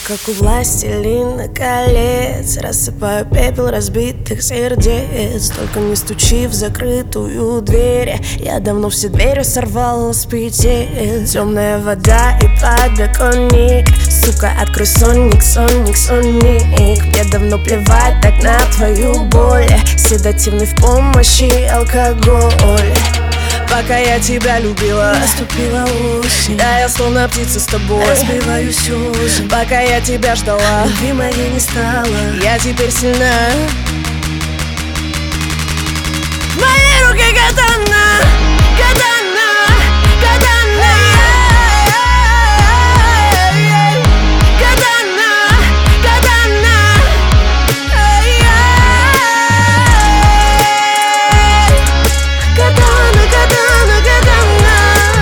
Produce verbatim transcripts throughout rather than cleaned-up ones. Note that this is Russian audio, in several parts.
как у властелина колец. Рассыпаю пепел разбитых сердец. Только не стучи в закрытую дверь. Я давно все двери сорвал с петель. Темная вода и подоконник. Сука, открой сонник, сонник, сонник. Мне давно плевать так на твою боль. Седативный в помощи алкоголь. Пока я тебя любила, наступила осень. да, я словно птица с тобой разбиваюсь осень. Пока я тебя ждала, любви моей не стало. я теперь сильна. В моей руке катана, катана, катана, катана, катана, катана, катана, катана.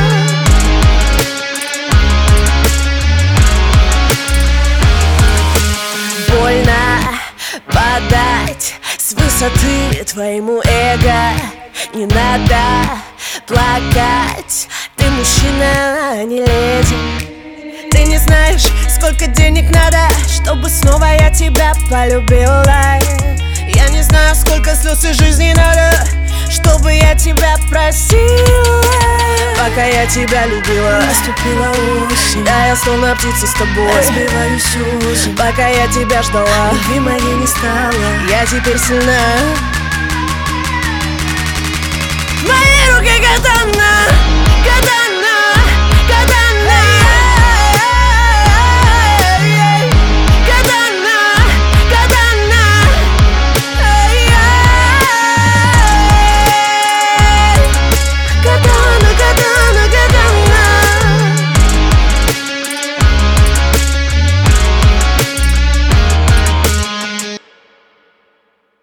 Больно подать с высоты твоему эго. Не надо плакать, ты мужчина, а не леди. Ты не знаешь, сколько денег надо, чтобы снова я тебя полюбила. Я не знаю, сколько слез и жизни надо, чтобы я тебя простила. Пока я тебя любила, наступила осень. да, я словно птица с тобой разбиваюсь осень. Пока я тебя ждала, любви моей не стало. я теперь сильна. В моей руке катана, катана.